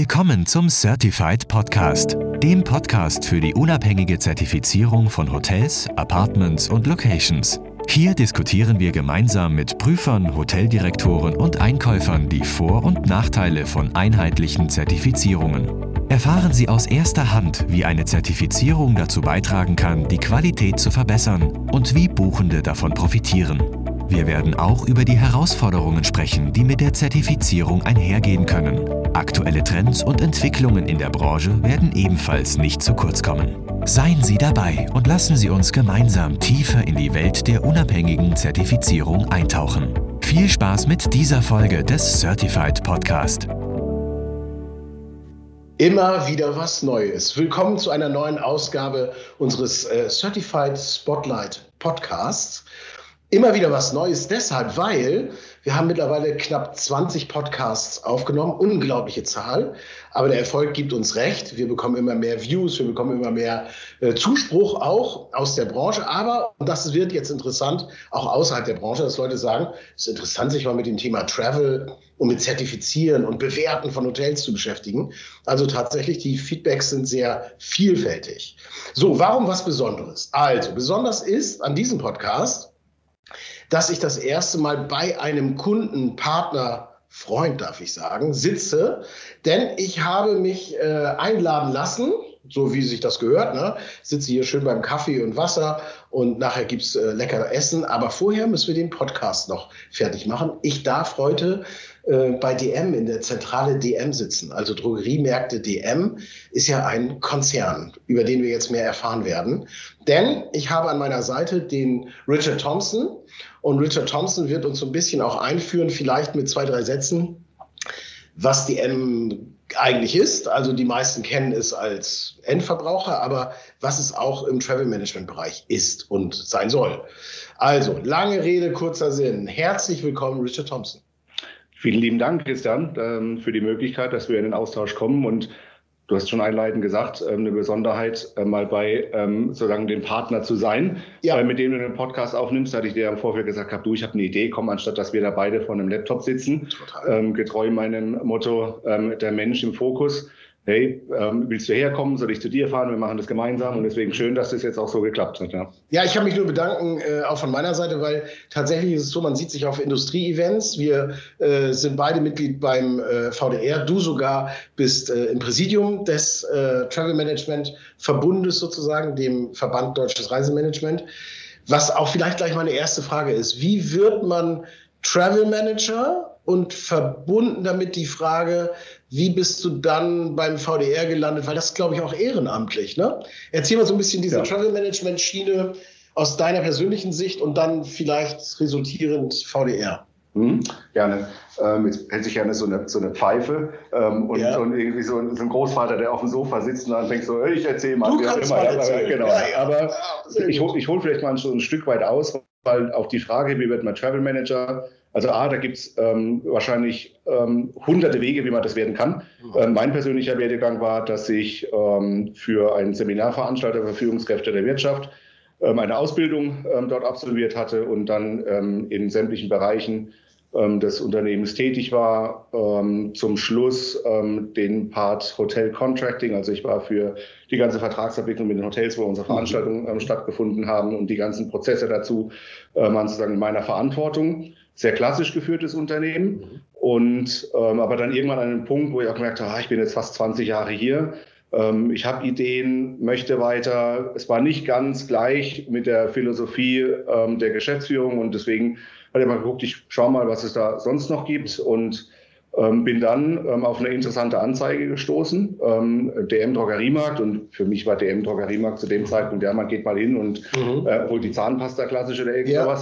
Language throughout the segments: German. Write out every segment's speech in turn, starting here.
Willkommen zum Certified Podcast, dem Podcast für die unabhängige Zertifizierung von Hotels, Apartments und Locations. Hier diskutieren wir gemeinsam mit Prüfern, Hoteldirektoren und Einkäufern die Vor- und Nachteile von einheitlichen Zertifizierungen. Erfahren Sie aus erster Hand, wie eine Zertifizierung dazu beitragen kann, die Qualität zu verbessern und wie Buchende davon profitieren. Wir werden auch über die Herausforderungen sprechen, die mit der Zertifizierung einhergehen können. Aktuelle Trends und Entwicklungen in der Branche werden ebenfalls nicht zu kurz kommen. Seien Sie dabei und lassen Sie uns gemeinsam tiefer in die Welt der unabhängigen Zertifizierung eintauchen. Viel Spaß mit dieser Folge des Certified Podcast. Immer wieder was Neues. Willkommen zu einer neuen Ausgabe unseres Certified Spotlight Podcasts. Immer wieder was Neues deshalb, weil wir haben mittlerweile knapp 20 Podcasts aufgenommen, unglaubliche Zahl, aber der Erfolg gibt uns recht. Wir bekommen immer mehr Views, wir bekommen immer mehr Zuspruch auch aus der Branche, aber, und das wird jetzt interessant, auch außerhalb der Branche, dass Leute sagen, es ist interessant, sich mal mit dem Thema Travel und mit Zertifizieren und Bewerten von Hotels zu beschäftigen. Also tatsächlich, die Feedbacks sind sehr vielfältig. So, warum was Besonderes? Also, besonders ist an diesem Podcast, dass ich das erste Mal bei einem Kunden, Partner, Freund, darf ich sagen, sitze. Denn ich habe mich einladen lassen, so wie sich das gehört. Ne? Ich sitze hier schön beim Kaffee und Wasser und nachher gibt's lecker Essen. Aber vorher müssen wir den Podcast noch fertig machen. Ich darf heute bei DM in der Zentrale DM sitzen. Also Drogeriemärkte DM ist ja ein Konzern, über den wir jetzt mehr erfahren werden. Denn ich habe an meiner Seite den Richard Thompson. Und Richard Thompson wird uns so ein bisschen auch einführen, vielleicht mit 2, 3 Sätzen, was DM eigentlich ist. Also die meisten kennen es als Endverbraucher, aber was es auch im Travel-Management-Bereich ist und sein soll. Also, lange Rede, kurzer Sinn. Herzlich willkommen, Richard Thompson. Vielen lieben Dank, Christian, für die Möglichkeit, dass wir in den Austausch kommen. Und du hast schon einleitend gesagt, eine Besonderheit, mal bei sozusagen dem Partner zu sein, ja. Mit dem du den Podcast aufnimmst. Da hatte ich dir im Vorfeld gesagt, ich habe eine Idee, komm, anstatt dass wir da beide vor einem Laptop sitzen, getreu meinem Motto, der Mensch im Fokus. Hey, willst du herkommen? Soll ich zu dir fahren? Wir machen das gemeinsam. Und deswegen schön, dass das jetzt auch so geklappt hat. Ja, ich kann mich nur bedanken, auch von meiner Seite, weil tatsächlich ist es so, man sieht sich auf Industrie-Events. Wir sind beide Mitglied beim VDR. Du sogar bist im Präsidium des Travel Management Verbundes sozusagen, dem Verband Deutsches Reisemanagement. Was auch vielleicht gleich meine erste Frage ist. Wie wird man Travel Manager? Und verbunden damit die Frage, wie bist du dann beim VDR gelandet? Weil das, glaube ich, auch ehrenamtlich, ne? Erzähl mal so ein bisschen diese Travel-Management-Schiene aus deiner persönlichen Sicht und dann vielleicht resultierend VDR. Gerne. Jetzt hätte ich gerne so eine Pfeife und irgendwie so ein Großvater, der auf dem Sofa sitzt und dann denkt so, ich erzähle mal. Du kannst mal erzählen. Genau. Aber ich hol vielleicht mal so ein Stück weit aus, weil auch die Frage, wie wird man Travel Manager? Also da gibt es wahrscheinlich hunderte Wege, wie man das werden kann. Mein persönlicher Werdegang war, dass ich für einen Seminarveranstalter für Führungskräfte der Wirtschaft eine Ausbildung dort absolviert hatte und dann in sämtlichen Bereichen des Unternehmens tätig war. Zum Schluss den Part Hotel Contracting, also ich war für die ganze Vertragsabwicklung mit den Hotels, wo unsere Veranstaltungen stattgefunden haben und die ganzen Prozesse dazu waren sozusagen in meiner Verantwortung. Sehr klassisch geführtes Unternehmen und aber dann irgendwann an einem Punkt, wo ich auch gemerkt habe, ich bin jetzt fast 20 Jahre hier, ich habe Ideen, möchte weiter. Es war nicht ganz gleich mit der Philosophie der Geschäftsführung und deswegen habe ich mal geguckt, ich schaue mal, was es da sonst noch gibt und bin dann auf eine interessante Anzeige gestoßen, DM Drogeriemarkt, und für mich war DM Drogeriemarkt zu dem Zeitpunkt, man geht mal hin und holt die Zahnpasta klassisch oder irgend sowas.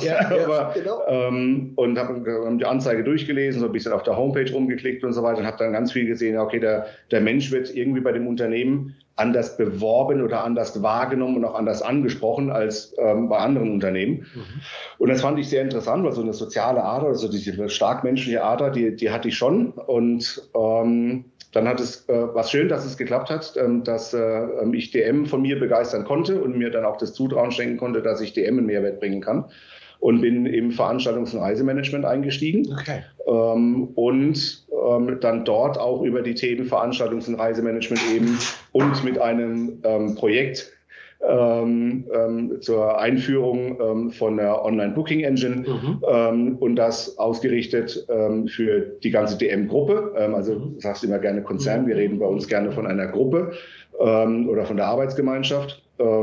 Genau. Und habe die Anzeige durchgelesen, so ein bisschen auf der Homepage rumgeklickt und so weiter und habe dann ganz viel gesehen, okay, der Mensch wird irgendwie bei dem Unternehmen anders beworben oder anders wahrgenommen und auch anders angesprochen als bei anderen Unternehmen. Und das fand ich sehr interessant, weil so eine soziale Ader, also diese stark menschliche Ader, die hatte ich schon. Und dann hat es, was schön, dass es geklappt hat, dass ich DM von mir begeistern konnte und mir dann auch das Zutrauen schenken konnte, dass ich DM einen Mehrwert bringen kann. und bin im Veranstaltungs- und Reisemanagement eingestiegen. Okay. Und dann dort auch über die Themen Veranstaltungs- und Reisemanagement eben und mit einem Projekt zur Einführung von der Online-Booking-Engine und das ausgerichtet für die ganze DM-Gruppe. Also du sagst immer gerne Konzern, wir reden bei uns gerne von einer Gruppe oder von der Arbeitsgemeinschaft.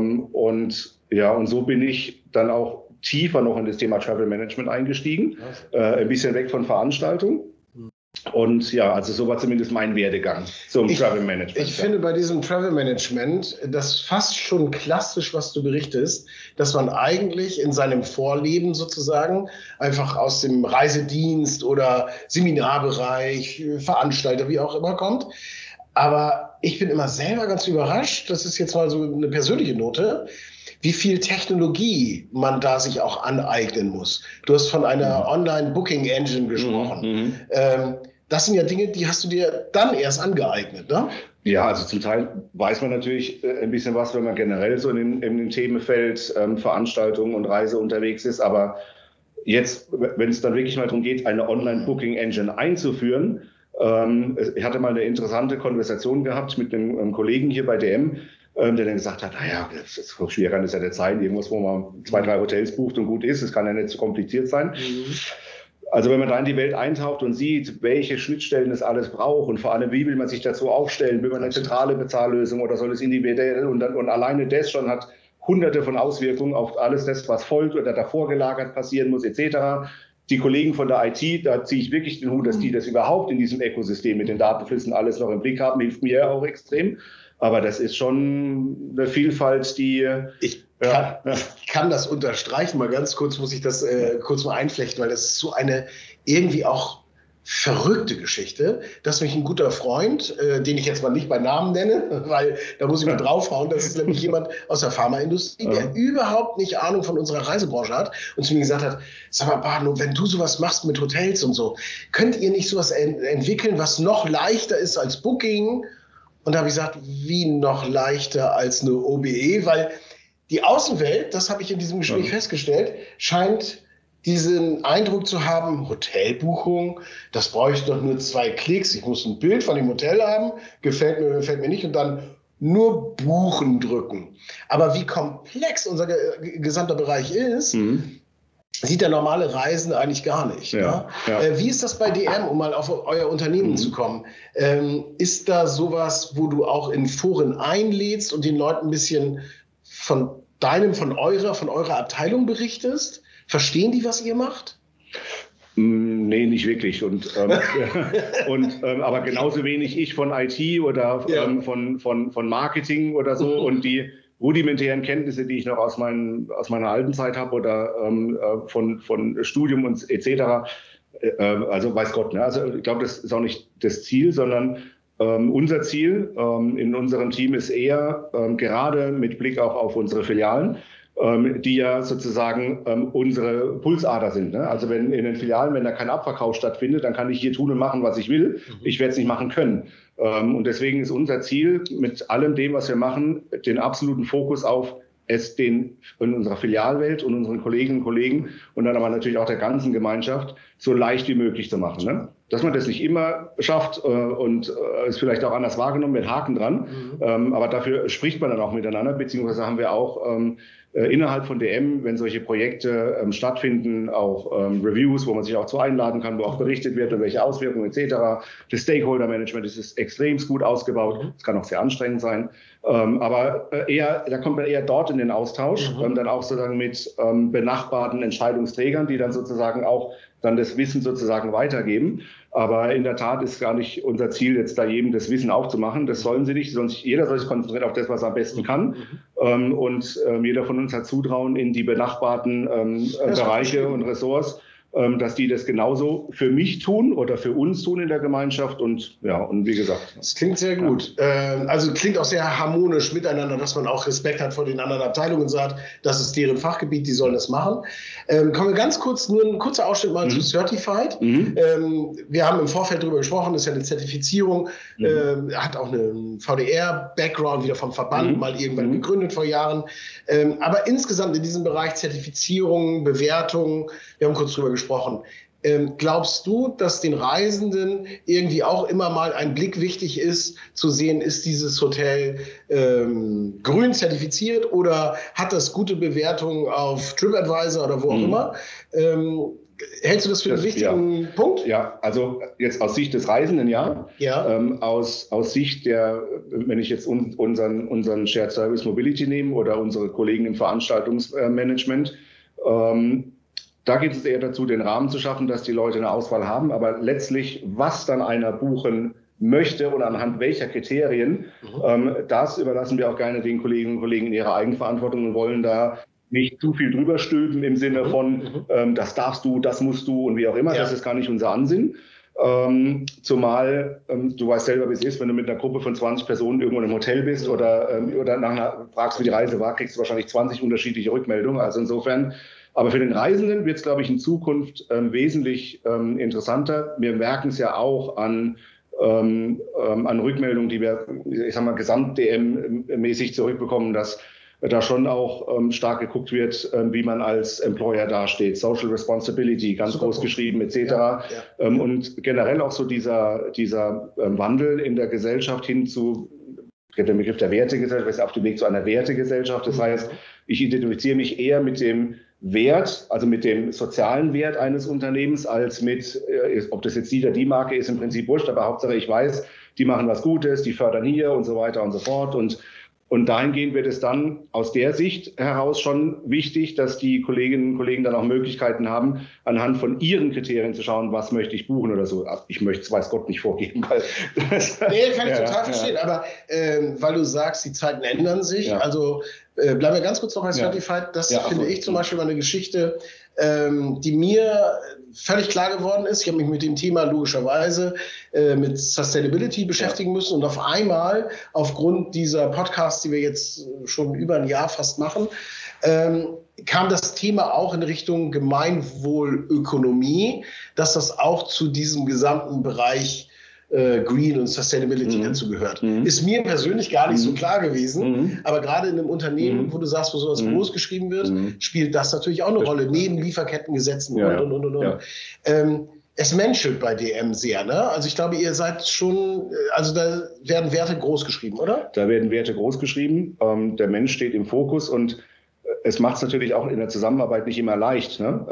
Und so bin ich dann auch tiefer noch in das Thema Travel Management eingestiegen, ein bisschen weg von Veranstaltungen. Und also so war zumindest mein Werdegang zum Travel Management. Ich finde bei diesem Travel Management das fast schon klassisch, was du berichtest, dass man eigentlich in seinem Vorleben sozusagen einfach aus dem Reisedienst oder Seminarbereich, Veranstalter, wie auch immer kommt. Aber ich bin immer selber ganz überrascht, das ist jetzt mal so eine persönliche Note, wie viel Technologie man da sich auch aneignen muss. Du hast von einer Online-Booking-Engine gesprochen. Das sind ja Dinge, die hast du dir dann erst angeeignet, ne? Ja, also zum Teil weiß man natürlich ein bisschen was, wenn man generell so in dem Themenfeld Veranstaltungen und Reise unterwegs ist. Aber jetzt, wenn es dann wirklich mal darum geht, eine Online-Booking-Engine einzuführen, ich hatte mal eine interessante Konversation gehabt mit einem Kollegen hier bei DM, der dann gesagt hat, das ist schwierig an der Zeit, irgendwas, wo man 2, 3 Hotels bucht und gut ist, das kann ja nicht so kompliziert sein. Also wenn man da in die Welt eintaucht und sieht, welche Schnittstellen es alles braucht und vor allem, wie will man sich dazu aufstellen, will man eine zentrale Bezahllösung oder soll es individuell und alleine das schon hat hunderte von Auswirkungen auf alles das, was folgt oder davor gelagert passieren muss, etc. Die Kollegen von der IT, da ziehe ich wirklich den Hut, dass die das überhaupt in diesem Ökosystem mit den Datenflüssen alles noch im Blick haben, hilft mir auch extrem. Aber das ist schon eine Vielfalt, die... Ich kann das unterstreichen. Mal ganz kurz muss ich das kurz mal einflechten, weil das ist so eine irgendwie auch verrückte Geschichte, dass mich ein guter Freund, den ich jetzt mal nicht bei Namen nenne, weil da muss ich mal draufhauen, das ist nämlich jemand aus der Pharmaindustrie, der überhaupt nicht Ahnung von unserer Reisebranche hat und zu mir gesagt hat, sag mal, Barno, wenn du sowas machst mit Hotels und so, könnt ihr nicht sowas entwickeln, was noch leichter ist als Booking? Und da habe ich gesagt, wie noch leichter als eine OBE, weil die Außenwelt, das habe ich in diesem Gespräch festgestellt, scheint diesen Eindruck zu haben, Hotelbuchung, das brauche ich doch nur 2 Klicks, ich muss ein Bild von dem Hotel haben, gefällt mir nicht und dann nur buchen drücken. Aber wie komplex unser gesamter Bereich ist, sieht der normale Reisende eigentlich gar nicht. Ja, ne? Wie ist das bei DM, um mal auf euer Unternehmen zu kommen? Ist da sowas, wo du auch in Foren einlädst und den Leuten ein bisschen von eurer Abteilung berichtest? Verstehen die, was ihr macht? Nee, nicht wirklich. Aber genauso wenig ich von IT oder von Marketing oder so und die rudimentären Kenntnisse, die ich noch aus meiner alten Zeit habe oder von Studium und etc. Also weiß Gott, ne? Also ich glaube, das ist auch nicht das Ziel, sondern unser Ziel in unserem Team ist eher, gerade mit Blick auch auf unsere Filialen, die ja sozusagen unsere Pulsader sind. Ne? Also wenn in den Filialen, wenn da kein Abverkauf stattfindet, dann kann ich hier tun und machen, was ich will. Ich werde es nicht machen können. Und deswegen ist unser Ziel mit allem dem, was wir machen, den absoluten Fokus auf es in unserer Filialwelt und unseren Kolleginnen und Kollegen und dann aber natürlich auch der ganzen Gemeinschaft so leicht wie möglich zu machen. Ne? Dass man das nicht immer schafft und ist vielleicht auch anders wahrgenommen, mit Haken dran. Aber dafür spricht man dann auch miteinander, beziehungsweise haben wir auch innerhalb von DM, wenn solche Projekte stattfinden, auch Reviews, wo man sich auch zu einladen kann, wo auch berichtet wird, und welche Auswirkungen etc. Das Stakeholder-Management ist extrem gut ausgebaut. Es kann auch sehr anstrengend sein. Aber da kommt man eher dort in den Austausch, dann auch sozusagen mit benachbarten Entscheidungsträgern, die dann sozusagen auch dann das Wissen sozusagen weitergeben. Aber in der Tat ist gar nicht unser Ziel, jetzt da jedem das Wissen aufzumachen. Das sollen sie nicht. Jeder soll sich konzentrieren auf das, was er am besten kann. Und jeder von uns hat Zutrauen in die benachbarten Bereiche und Ressorts. dass die das genauso für mich tun oder für uns tun in der Gemeinschaft und wie gesagt. Das klingt sehr gut. Also klingt auch sehr harmonisch miteinander, dass man auch Respekt hat vor den anderen Abteilungen und sagt, das ist deren Fachgebiet, die sollen das machen. Kommen wir ganz kurz, nur ein kurzer Ausschnitt mal zu Certified. Wir haben im Vorfeld darüber gesprochen, das ist ja eine Zertifizierung, hat auch einen VDR-Background wieder vom Verband, mal irgendwann gegründet vor Jahren. Aber insgesamt in diesem Bereich Zertifizierung, Bewertung, wir haben kurz drüber gesprochen. Glaubst du, dass den Reisenden irgendwie auch immer mal ein Blick wichtig ist, zu sehen, ist dieses Hotel grün zertifiziert oder hat das gute Bewertungen auf TripAdvisor oder wo auch immer? Hältst du das für einen wichtigen Punkt? Ja, also jetzt aus Sicht des Reisenden, ja. Aus Sicht der, wenn ich jetzt unseren Shared Service Mobility nehme oder unsere Kollegen im Veranstaltungsmanagement, da geht es eher dazu, den Rahmen zu schaffen, dass die Leute eine Auswahl haben. Aber letztlich, was dann einer buchen möchte und anhand welcher Kriterien, das überlassen wir auch gerne den Kolleginnen und Kollegen in ihrer Eigenverantwortung und wollen da nicht zu viel drüber stülpen im Sinne von, das darfst du, das musst du und wie auch immer. Ja. Das ist gar nicht unser Ansinn. Zumal, du weißt selber, wie es ist, wenn du mit einer Gruppe von 20 Personen irgendwo im Hotel bist oder fragst, wie die Reise war, kriegst du wahrscheinlich 20 unterschiedliche Rückmeldungen. Also insofern, aber für den Reisenden wird es, glaube ich, in Zukunft wesentlich interessanter. Wir merken es ja auch an Rückmeldungen, die wir, ich sag mal, gesamt-DM-mäßig zurückbekommen, dass da schon auch stark geguckt wird, wie man als Employer dasteht. Social Responsibility, ganz groß geschrieben, etc. Und generell auch so dieser Wandel in der Gesellschaft hin zu, der Begriff der Wertegesellschaft, ist auf dem Weg zu einer Wertegesellschaft. Das heißt, ich identifiziere mich eher mit dem Wert, also mit dem sozialen Wert eines Unternehmens, als mit, ob das jetzt die Marke ist, im Prinzip wurscht, aber Hauptsache ich weiß, die machen was Gutes, die fördern hier und so weiter und so fort. Und dahingehend wird es dann aus der Sicht heraus schon wichtig, dass die Kolleginnen und Kollegen dann auch Möglichkeiten haben, anhand von ihren Kriterien zu schauen, was möchte ich buchen oder so. Ich möchte es, weiß Gott, nicht vorgeben. Weil nee, kann ich total verstehen. Aber weil du sagst, die Zeiten ändern sich, also bleiben wir ganz kurz noch bei Certified. Das finde ich zum Beispiel mal eine Geschichte, die mir völlig klar geworden ist. Ich habe mich mit dem Thema logischerweise mit Sustainability beschäftigen müssen und auf einmal aufgrund dieser Podcasts, die wir jetzt schon über ein Jahr fast machen, kam das Thema auch in Richtung Gemeinwohlökonomie, dass das auch zu diesem gesamten Bereich Green und Sustainability dazu gehört. Ist mir persönlich gar nicht so klar gewesen, aber gerade in einem Unternehmen, wo du sagst, wo sowas groß geschrieben wird, spielt das natürlich auch eine Rolle, neben Lieferkettengesetzen und. Es menschelt bei DM sehr, ne? Also ich glaube, ihr seid schon, also da werden Werte groß geschrieben, oder? Da werden Werte groß geschrieben, der Mensch steht im Fokus und es macht es natürlich auch in der Zusammenarbeit nicht immer leicht, ne?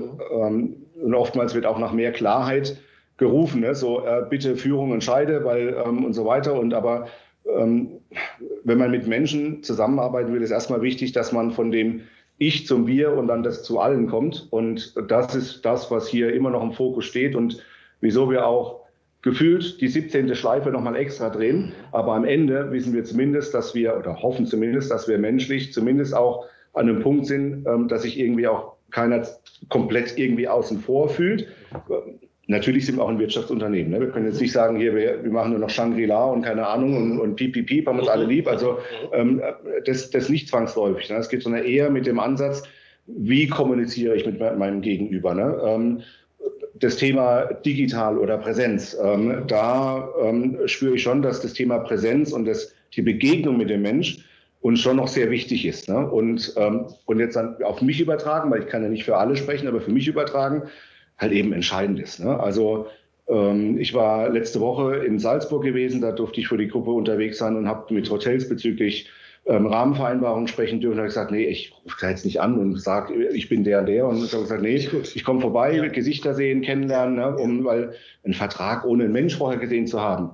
Und oftmals wird auch nach mehr Klarheit gerufen, ne? So bitte Führung entscheide, weil und so weiter. Und aber wenn man mit Menschen zusammenarbeiten will, ist erstmal wichtig, dass man von dem Ich zum Wir und dann das zu allen kommt. Und das ist das, was hier immer noch im Fokus steht und wieso wir auch gefühlt die 17. Schleife nochmal extra drehen. Aber am Ende wissen wir zumindest, dass wir, oder hoffen zumindest, dass wir menschlich zumindest auch an einem Punkt sind, dass sich irgendwie auch keiner komplett irgendwie außen vor fühlt. Natürlich sind wir auch ein Wirtschaftsunternehmen. Ne? Wir können jetzt nicht sagen, hier, wir machen nur noch Shangri-La und keine Ahnung und piep, haben uns alle lieb. Also das nicht zwangsläufig. Ne? Es geht sondern eher mit dem Ansatz, wie kommuniziere ich mit meinem Gegenüber. Ne? Das Thema digital oder Präsenz, da spüre ich schon, dass das Thema Präsenz und die Begegnung mit dem Mensch uns schon noch sehr wichtig ist. Ne? Und jetzt dann auf mich übertragen, weil ich kann ja nicht für alle sprechen, aber für mich übertragen, halt eben entscheidend ist. Ne? Also ich war letzte Woche in Salzburg gewesen, da durfte ich für die Gruppe unterwegs sein und habe mit Hotels bezüglich Rahmenvereinbarungen sprechen dürfen. Da habe ich gesagt, nee, ich rufe da jetzt nicht an und sage, ich bin der und der. Und ich habe gesagt, nee, ich komme vorbei, Gesichter sehen, kennenlernen, ne? Weil ein Vertrag ohne einen Mensch vorher gesehen zu haben,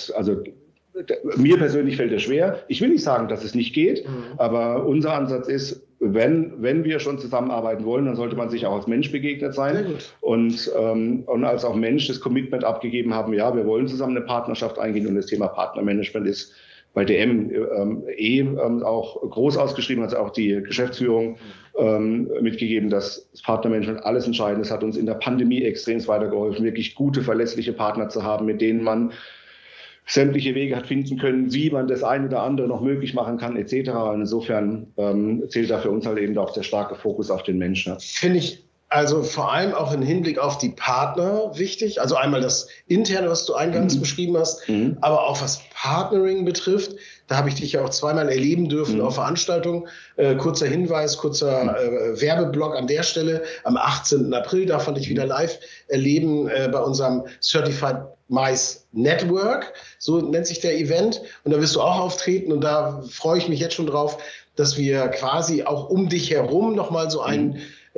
mir persönlich fällt es schwer. Ich will nicht sagen, dass es nicht geht, aber unser Ansatz ist, wenn wir schon zusammenarbeiten wollen, dann sollte man sich auch als Mensch begegnet sein und als auch Mensch das Commitment abgegeben haben, ja, wir wollen zusammen eine Partnerschaft eingehen und das Thema Partnermanagement ist bei DM auch groß ausgeschrieben, also auch die Geschäftsführung mitgegeben, dass das Partnermanagement alles entscheidend ist, hat uns in der Pandemie extrem weitergeholfen, wirklich gute, verlässliche Partner zu haben, mit denen man sämtliche Wege hat finden können, wie man das eine oder andere noch möglich machen kann, etc. Und insofern zählt da für uns halt eben auch der starke Fokus auf den Menschen. Finde ich also vor allem auch im Hinblick auf die Partner wichtig. Also einmal das Interne, was du eingangs beschrieben hast, aber auch was Partnering betrifft. Da habe ich dich ja auch zweimal erleben dürfen auf Veranstaltungen. Kurzer Hinweis, kurzer Werbeblock an der Stelle. Am 18. April darf man dich wieder live erleben bei unserem Certified Mice Network. So nennt sich der Event. Und da wirst du auch auftreten. Und da freue ich mich jetzt schon drauf, dass wir quasi auch um dich herum nochmal so einen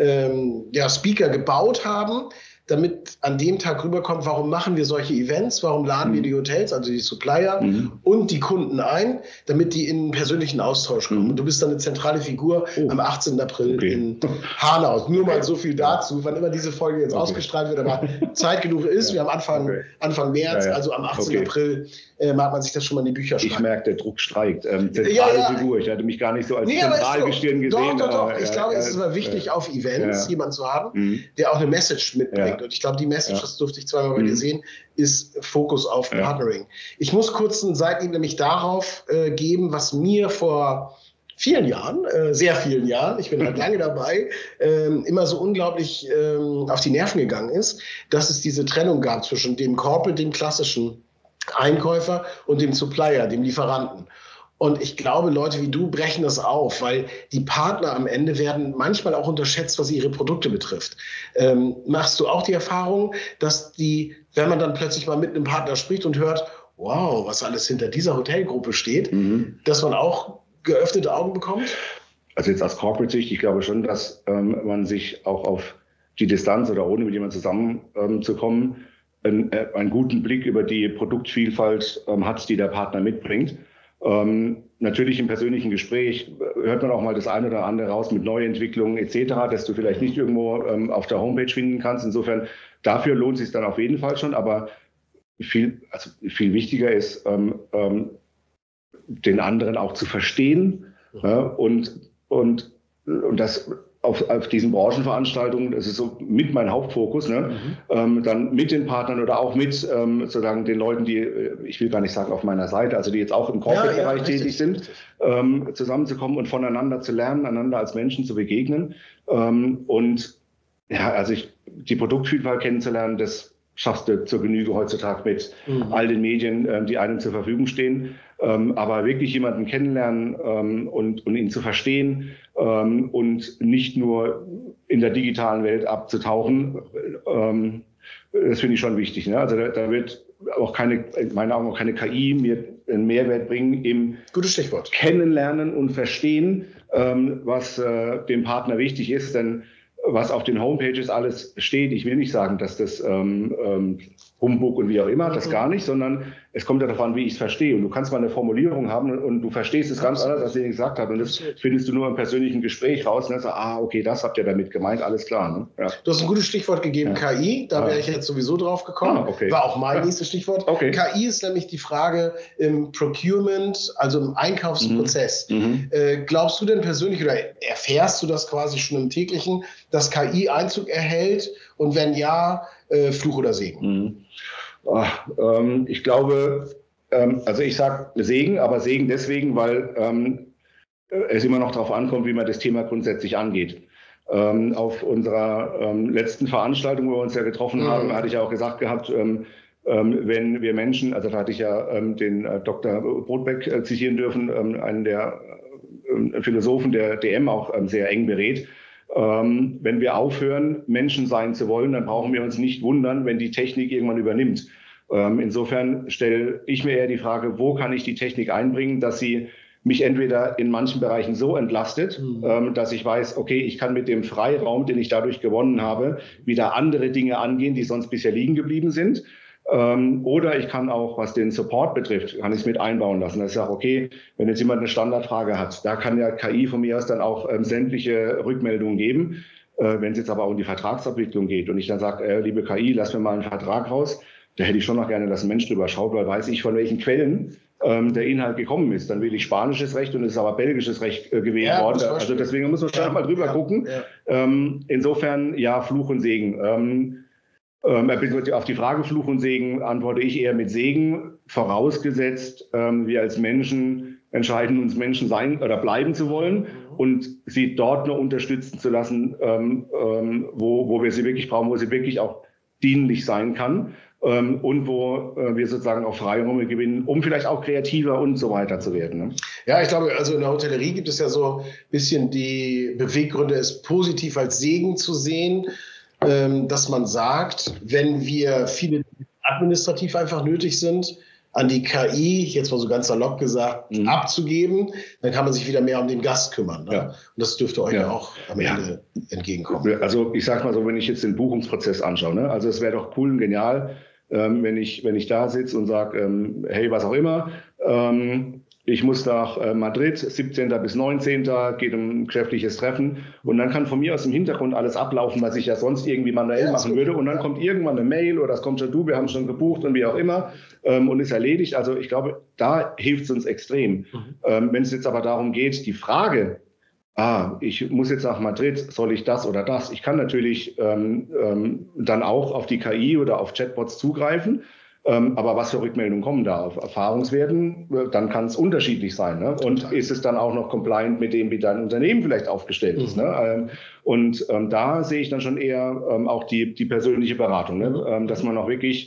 Speaker gebaut haben, damit an dem Tag rüberkommt, warum machen wir solche Events, warum laden wir die Hotels, also die Supplier und die Kunden ein, damit die in einen persönlichen Austausch kommen. Und du bist dann eine zentrale Figur am 18. April in Hanau. Nur mal so viel dazu, wann immer diese Folge jetzt ausgestrahlt wird, aber Zeit genug ist. Wir haben Anfang März, also am 18. April mag man sich das schon mal in die Bücher schreiben. Ich merke, der Druck steigt. Zentrale Figur, ich hatte mich gar nicht so als Zentralgestirn gesehen. Doch. Ich glaube, es ist immer wichtig, auf Events jemanden zu haben, der auch eine Message mitbringt. Und ich glaube, die Message, das durfte ich zweimal bei dir sehen, ist Fokus auf Partnering. Ich muss kurz einen Seitenhieb nämlich darauf geben, was mir vor vielen Jahren, sehr vielen Jahren, ich bin halt lange dabei, immer so unglaublich auf die Nerven gegangen ist, dass es diese Trennung gab zwischen dem Corporate, dem klassischen Einkäufer und dem Supplier, dem Lieferanten. Und ich glaube, Leute wie du brechen das auf, weil die Partner am Ende werden manchmal auch unterschätzt, was ihre Produkte betrifft. Machst du auch die Erfahrung, dass wenn man dann plötzlich mal mit einem Partner spricht und hört, wow, was alles hinter dieser Hotelgruppe steht, dass man auch geöffnete Augen bekommt? Also jetzt aus Corporate-Sicht, ich glaube schon, dass man sich auch auf die Distanz oder ohne mit jemandem zusammenzukommen, einen guten Blick über die Produktvielfalt hat, die der Partner mitbringt. Natürlich im persönlichen Gespräch hört man auch mal das eine oder andere raus mit Neuentwicklungen etc., dass du vielleicht nicht irgendwo auf der Homepage finden kannst. Insofern, dafür lohnt es sich dann auf jeden Fall schon. Aber viel wichtiger ist, den anderen auch zu verstehen und das auf diesen Branchenveranstaltungen, das ist so mit mein Hauptfokus, dann mit den Partnern oder auch mit sozusagen den Leuten, die, ich will gar nicht sagen auf meiner Seite, also die jetzt auch im Corporate-Bereich tätig sind, zusammenzukommen und voneinander zu lernen, einander als Menschen zu begegnen. Die Produktvielfalt kennenzulernen, das schaffst du zur Genüge heutzutage mit all den Medien, die einem zur Verfügung stehen. Aber wirklich jemanden kennenlernen und ihn zu verstehen und nicht nur in der digitalen Welt abzutauchen, das finde ich schon wichtig. Ne? Also da wird auch in meinen Augen auch keine KI mir einen Mehrwert bringen im Gutes Stichwort. Kennenlernen und Verstehen, was dem Partner wichtig ist, denn was auf den Homepages alles steht, ich will nicht sagen, dass das Humbug und wie auch immer, das gar nicht, sondern es kommt ja darauf an, wie ich es verstehe. Und du kannst mal eine Formulierung haben und du verstehst es ganz anders, als ich gesagt habe. Und das findest du nur im persönlichen Gespräch raus. Und dann sagst du, okay, das habt ihr damit gemeint, alles klar. Ne? Ja. Du hast ein gutes Stichwort gegeben, KI. Da wäre ich jetzt sowieso drauf gekommen. Okay. War auch mein nächstes Stichwort. Okay. KI ist nämlich die Frage im Procurement, also im Einkaufsprozess. Glaubst du denn persönlich oder erfährst du das quasi schon im täglichen, dass KI Einzug erhält? Und wenn ja, Fluch oder Segen? Ich glaube, also ich sage Segen, aber Segen deswegen, weil es immer noch darauf ankommt, wie man das Thema grundsätzlich angeht. Auf unserer letzten Veranstaltung, wo wir uns ja getroffen haben, hatte ich ja auch gesagt gehabt, wenn wir Menschen, also da hatte ich ja den Dr. Brodbeck zitieren dürfen, einen der Philosophen der DM auch sehr eng berät. Wenn wir aufhören, Menschen sein zu wollen, dann brauchen wir uns nicht wundern, wenn die Technik irgendwann übernimmt. Insofern stelle ich mir eher die Frage, wo kann ich die Technik einbringen, dass sie mich entweder in manchen Bereichen so entlastet, dass ich weiß, okay, ich kann mit dem Freiraum, den ich dadurch gewonnen habe, wieder andere Dinge angehen, die sonst bisher liegen geblieben sind. Oder ich kann auch, was den Support betrifft, kann ich es mit einbauen lassen. Das ist ja okay, wenn jetzt jemand eine Standardfrage hat, da kann ja KI von mir aus dann auch sämtliche Rückmeldungen geben. Wenn es jetzt aber auch um die Vertragsabwicklung geht und ich dann sage, liebe KI, lass mir mal einen Vertrag raus, da hätte ich schon noch gerne, dass ein Mensch drüber schaut, weil weiß ich, von welchen Quellen der Inhalt gekommen ist. Dann wähle ich spanisches Recht und es ist aber belgisches Recht gewählt worden. Also deswegen muss man schon mal drüber gucken. Ja. Insofern, ja, Fluch und Segen. Auf die Frage Fluch und Segen antworte ich eher mit Segen, vorausgesetzt, wir als Menschen entscheiden uns, Menschen sein oder bleiben zu wollen und sie dort nur unterstützen zu lassen, wo wir sie wirklich brauchen, wo sie wirklich auch dienlich sein kann. Und wo wir sozusagen auch Freiräume gewinnen, um vielleicht auch kreativer und so weiter zu werden. Ne? Ja, ich glaube, also in der Hotellerie gibt es ja so ein bisschen die Beweggründe, es positiv als Segen zu sehen, dass man sagt, wenn wir viele administrativ einfach nötig sind, an die KI, jetzt mal so ganz salopp gesagt, abzugeben, dann kann man sich wieder mehr um den Gast kümmern. Ne? Ja. Und das dürfte euch ja auch am Ende entgegenkommen. Also ich sage mal so, wenn ich jetzt den Buchungsprozess anschaue, ne? Also es wäre doch cool und genial, wenn ich da sitze und sage, hey, was auch immer, ich muss nach Madrid, 17. bis 19. geht um geschäftliches Treffen und dann kann von mir aus im Hintergrund alles ablaufen, was ich ja sonst irgendwie manuell machen würde und dann kommt irgendwann eine Mail oder es kommt schon, wir haben schon gebucht und wie auch immer und ist erledigt. Also ich glaube, da hilft es uns extrem. Wenn es jetzt aber darum geht, die Frage, ich muss jetzt nach Madrid, soll ich das oder das? Ich kann natürlich dann auch auf die KI oder auf Chatbots zugreifen, aber was für Rückmeldungen kommen da auf Erfahrungswerten? Dann kann es unterschiedlich sein. Ne? Und ist es dann auch noch compliant mit dem, wie dein Unternehmen vielleicht aufgestellt ist? Ne? Und da sehe ich dann schon eher auch die persönliche Beratung, ne? Dass man auch wirklich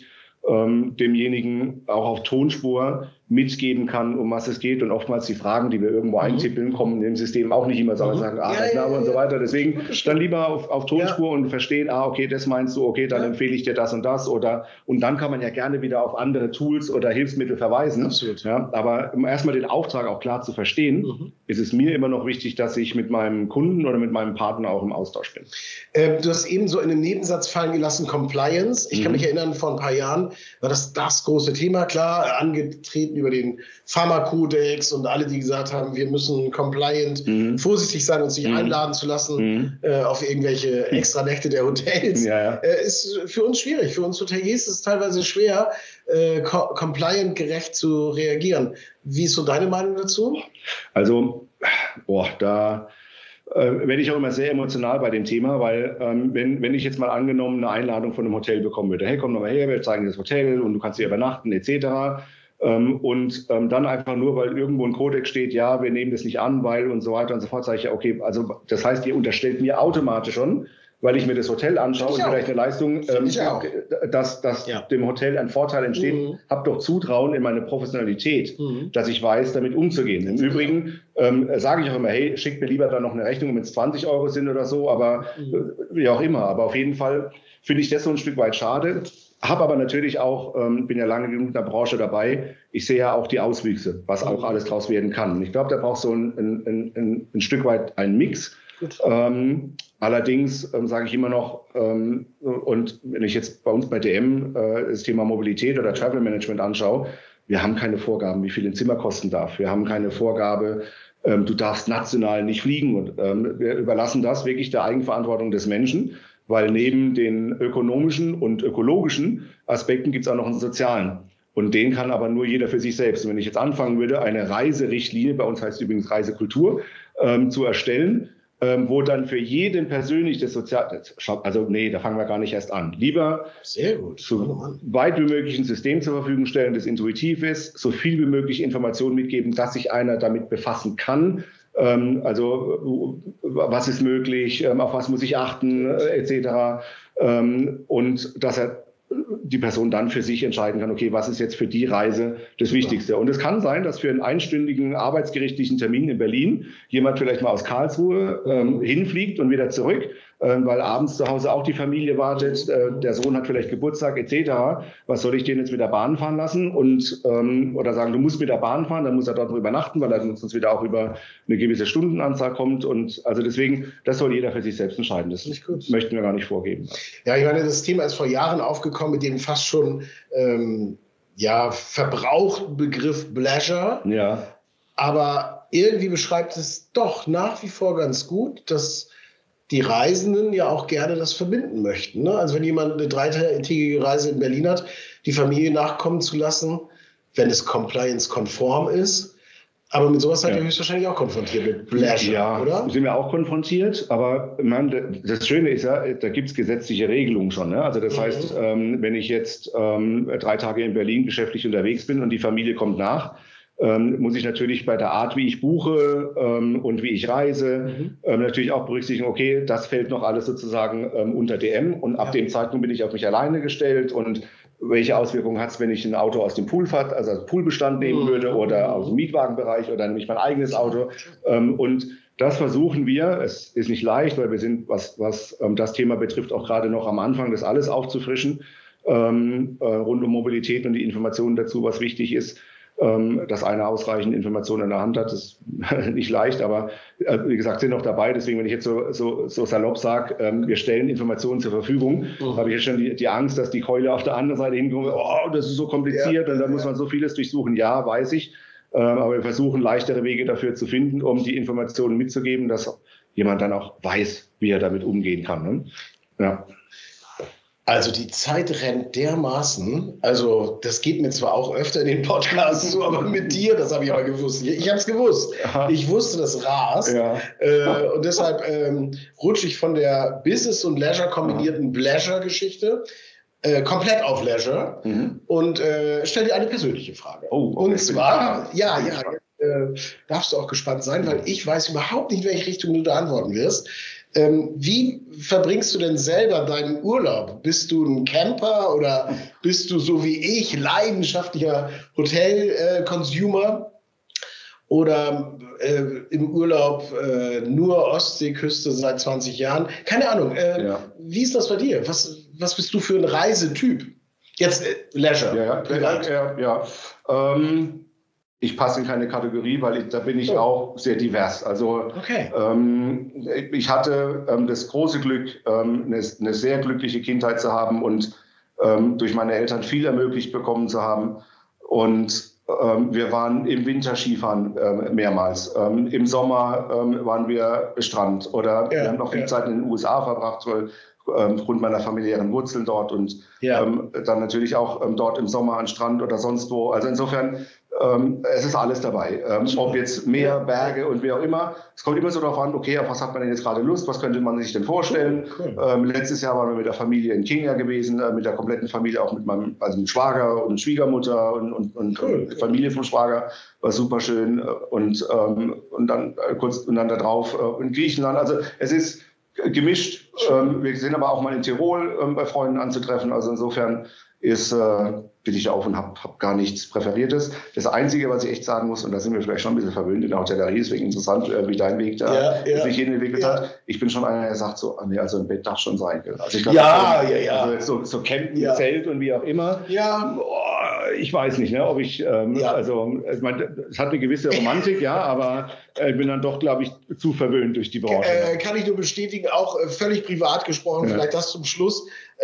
demjenigen auch auf Tonspur mitgeben kann, um was es geht. Und oftmals die Fragen, die wir irgendwo eintippeln, kommen im System auch nicht immer sagen, und so weiter. Deswegen dann lieber auf Tonspur und verstehen, okay, das meinst du, okay, dann empfehle ich dir das und das. Und dann kann man ja gerne wieder auf andere Tools oder Hilfsmittel verweisen. Absolut. Ja, aber um erstmal den Auftrag auch klar zu verstehen, ist es mir immer noch wichtig, dass ich mit meinem Kunden oder mit meinem Partner auch im Austausch bin. Du hast eben so in den Nebensatz fallen gelassen, Compliance. Ich kann mich erinnern, vor ein paar Jahren war das große Thema, klar, angetreten über den Pharmakodex und alle, die gesagt haben, wir müssen compliant vorsichtig sein, uns nicht einladen zu lassen auf irgendwelche Extranächte der Hotels. Ist für uns schwierig. Für uns Hoteliers ist es teilweise schwer, compliant gerecht zu reagieren. Wie ist so deine Meinung dazu? Also, da werde ich auch immer sehr emotional bei dem Thema, weil wenn ich jetzt mal angenommen eine Einladung von einem Hotel bekommen würde, hey, komm doch mal her, wir zeigen dir das Hotel und du kannst hier übernachten etc. Und dann einfach nur, weil irgendwo ein Kodex steht, ja, wir nehmen das nicht an, weil und so weiter und so fort, sage ich ja, okay, also das heißt, ihr unterstellt mir automatisch schon, weil ich mir das Hotel anschaue und vielleicht eine Leistung, dass dem Hotel ein Vorteil entsteht, hab doch Zutrauen in meine Professionalität, dass ich weiß, damit umzugehen. Im Übrigen sage ich auch immer, hey, schickt mir lieber dann noch eine Rechnung, wenn es 20 Euro sind oder so, aber wie auch immer. Aber auf jeden Fall finde ich das so ein Stück weit schade. Habe aber natürlich auch, bin ja lange genug in der Branche dabei, ich sehe ja auch die Auswüchse, was auch alles draus werden kann. Ich glaube, da braucht so ein Stück weit einen Mix. Allerdings sage ich immer noch, und wenn ich jetzt bei uns bei DM das Thema Mobilität oder Travel Management anschaue, wir haben keine Vorgaben, wie viel ein Zimmer kosten darf. Wir haben keine Vorgabe, du darfst national nicht fliegen. Und wir überlassen das wirklich der Eigenverantwortung des Menschen, weil neben den ökonomischen und ökologischen Aspekten gibt es auch noch einen sozialen. Und den kann aber nur jeder für sich selbst. Und wenn ich jetzt anfangen würde, eine Reiserichtlinie, bei uns heißt es übrigens Reisekultur, zu erstellen, wo dann für jeden persönlich das Sozial... Also nee, da fangen wir gar nicht erst an. Lieber sehr gut. So weit wie möglich ein System zur Verfügung stellen, das intuitiv ist, so viel wie möglich Informationen mitgeben, dass sich einer damit befassen kann. Also was ist möglich, auf was muss ich achten, etc. Und dass die Person dann für sich entscheiden kann, okay, was ist jetzt für die Reise das Wichtigste? Und es kann sein, dass für einen einstündigen arbeitsgerichtlichen Termin in Berlin jemand vielleicht mal aus Karlsruhe hinfliegt und wieder zurück, weil abends zu Hause auch die Familie wartet, der Sohn hat vielleicht Geburtstag etc. Was soll ich den jetzt mit der Bahn fahren lassen? Und oder sagen, du musst mit der Bahn fahren, dann muss er dort noch übernachten, weil er sonst wieder auch über eine gewisse Stundenanzahl kommt. Und also deswegen, das soll jeder für sich selbst entscheiden. Das möchten wir gar nicht vorgeben. Ja, ich meine, das Thema ist vor Jahren aufgekommen mit dem fast schon verbrauchten Begriff Bleisure. Ja. Aber irgendwie beschreibt es doch nach wie vor ganz gut, dass die Reisenden ja auch gerne das verbinden möchten. Ne? Also wenn jemand eine 3-tägige Reise in Berlin hat, die Familie nachkommen zu lassen, wenn es compliance-konform ist. Aber mit sowas seid ihr höchstwahrscheinlich auch konfrontiert, mit Bleisure, oder? Ja, sind wir auch konfrontiert. Aber das Schöne ist ja, da gibt es gesetzliche Regelungen schon. Ne? Also das heißt, wenn ich jetzt 3 Tage in Berlin geschäftlich unterwegs bin und die Familie kommt nach, muss ich natürlich bei der Art, wie ich buche und wie ich reise, natürlich auch berücksichtigen, okay, das fällt noch alles sozusagen unter DM. Und ab dem Zeitpunkt bin ich auf mich alleine gestellt und welche Auswirkungen hat es, wenn ich ein Auto aus dem Poolfahrt, also als Poolbestand nehmen würde oder aus dem Mietwagenbereich oder nämlich mein eigenes Auto. Und das versuchen wir. Es ist nicht leicht, weil wir sind, was das Thema betrifft, auch gerade noch am Anfang, das alles aufzufrischen, rund um Mobilität und die Informationen dazu, was wichtig ist. Dass einer ausreichend Informationen in der Hand hat, ist nicht leicht, aber wie gesagt, sind noch dabei. Deswegen, wenn ich jetzt so salopp sage, wir stellen Informationen zur Verfügung, habe ich jetzt schon die Angst, dass die Keule auf der anderen Seite hinkommt, oh, das ist so kompliziert und da muss man so vieles durchsuchen. Ja, weiß ich, aber wir versuchen leichtere Wege dafür zu finden, um die Informationen mitzugeben, dass jemand dann auch weiß, wie er damit umgehen kann. Ne? Ja. Also die Zeit rennt dermaßen, also das geht mir zwar auch öfter in den Podcasts so, aber mit dir, das habe ich aber gewusst. Ich habe es gewusst. Ich wusste, das rast. Ja. Und deshalb rutsche ich von der Business- und Leisure kombinierten Pleasure-Geschichte komplett auf Leisure und stelle dir eine persönliche Frage. Oh, okay. Und zwar, darfst du auch gespannt sein, weil ich weiß überhaupt nicht, in welche Richtung du da antworten wirst. Wie verbringst du denn selber deinen Urlaub? Bist du ein Camper oder bist du so wie ich leidenschaftlicher Hotel-Consumer oder im Urlaub nur Ostseeküste seit 20 Jahren? Keine Ahnung. Wie ist das bei dir? Was bist du für ein Reisetyp? Jetzt Leisure. Ja. Ich passe in keine Kategorie, weil da bin ich auch sehr divers. Also ich hatte das große Glück, eine sehr glückliche Kindheit zu haben und durch meine Eltern viel ermöglicht bekommen zu haben. Und wir waren im Winter Skifahren mehrmals. Im Sommer waren wir Strand oder wir haben noch viel Zeit in den USA verbracht, aufgrund meiner familiären Wurzeln dort und dann natürlich auch dort im Sommer an Strand oder sonst wo. Also insofern, es ist alles dabei. Ob jetzt Meer, Berge und wie auch immer. Es kommt immer so darauf an, okay, auf was hat man denn jetzt gerade Lust? Was könnte man sich denn vorstellen? Cool. Letztes Jahr waren wir mit der Familie in Kenia gewesen, mit der kompletten Familie, auch mit meinem Schwager und Schwiegermutter und Familie vom Schwager. War super schön. Und dann da drauf in Griechenland. Also es ist gemischt. Wir sind aber auch mal in Tirol bei Freunden anzutreffen. Also insofern bin ich auf und hab gar nichts Präferiertes. Das Einzige, was ich echt sagen muss, und da sind wir vielleicht schon ein bisschen verwöhnt in der Hotellerie, deswegen interessant, wie dein Weg da sich entwickelt hat. Ich bin schon einer, der sagt so, also ein Bett darf schon sein. Also ich glaube, also so campen, Zelt und wie auch immer. Ja. Ich weiß nicht, ob ich, also ich meine, es hat eine gewisse Romantik, aber ich bin dann doch, glaube ich, zu verwöhnt durch die Branche. Kann ich nur bestätigen, auch völlig privat gesprochen, vielleicht das zum Schluss.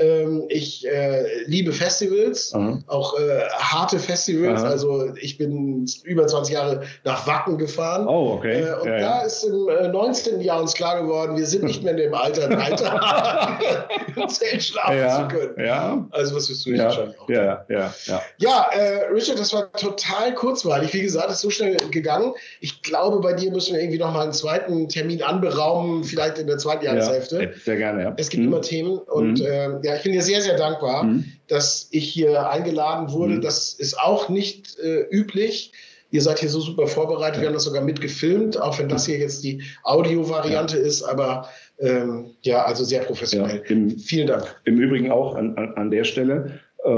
Ich liebe Festivals, auch harte Festivals. Also ich bin über 20 Jahre nach Wacken gefahren. Oh, okay. Und da ist im 19. Jahr uns klar geworden, wir sind nicht mehr in dem Alter, 3 Tage im Zelt schlafen zu können. Ja. Also was wirst du nicht wahrscheinlich auch. Ja, Richard, das war total kurzweilig. Wie gesagt, ist so schnell gegangen. Ich glaube, bei dir müssen wir irgendwie noch mal einen zweiten Termin anberaumen, vielleicht in der zweiten Jahreshälfte. Sehr gerne, Es gibt immer Themen und ich bin dir sehr, sehr dankbar, dass ich hier eingeladen wurde. Das ist auch nicht üblich. Ihr seid hier so super vorbereitet. Wir haben das sogar mitgefilmt, auch wenn das hier jetzt die Audio-Variante ist. Aber also sehr professionell. Vielen Dank. Im Übrigen auch an der Stelle.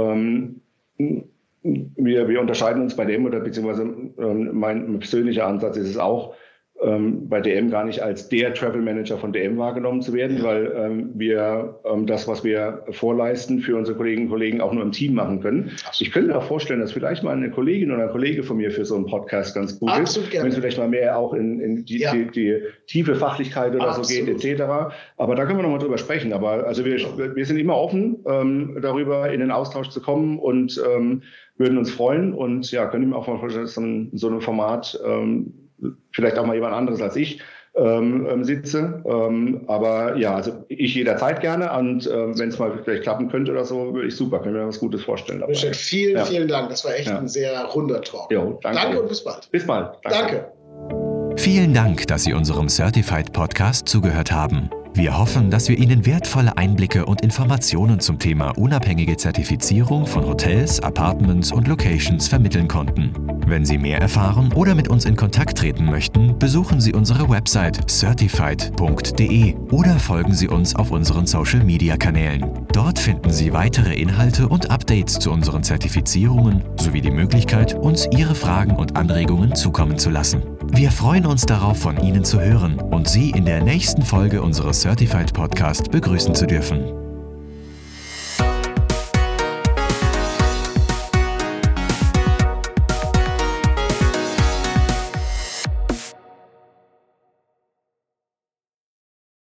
Wir unterscheiden uns bei DM oder beziehungsweise mein persönlicher Ansatz ist es auch, bei DM gar nicht als der Travel Manager von DM wahrgenommen zu werden, weil wir das, was wir vorleisten, für unsere Kolleginnen und Kollegen auch nur im Team machen können. Ich könnte mir auch vorstellen, dass vielleicht mal eine Kollegin oder ein Kollege von mir für so einen Podcast ganz gut ist, wenn es vielleicht mal mehr auch in die tiefe Fachlichkeit oder so geht, etc. Aber da können wir noch mal drüber sprechen. Aber also wir sind immer offen, darüber in den Austausch zu kommen und würden uns freuen und können mir auch mal vorstellen, dass so ein Format vielleicht auch mal jemand anderes als ich sitze. Aber ja, also ich jederzeit gerne und wenn es mal vielleicht klappen könnte oder so, würde ich super, können wir was Gutes vorstellen. Dabei. Vielen Dank, das war echt ein sehr runder Talk. Jo, danke und bis bald. Bis bald. Danke. Vielen Dank, dass Sie unserem Certified Podcast zugehört haben. Wir hoffen, dass wir Ihnen wertvolle Einblicke und Informationen zum Thema unabhängige Zertifizierung von Hotels, Apartments und Locations vermitteln konnten. Wenn Sie mehr erfahren oder mit uns in Kontakt treten möchten, besuchen Sie unsere Website certified.de oder folgen Sie uns auf unseren Social-Media-Kanälen. Dort finden Sie weitere Inhalte und Updates zu unseren Zertifizierungen sowie die Möglichkeit, uns Ihre Fragen und Anregungen zukommen zu lassen. Wir freuen uns darauf, von Ihnen zu hören und Sie in der nächsten Folge unseres Certified Podcast begrüßen zu dürfen.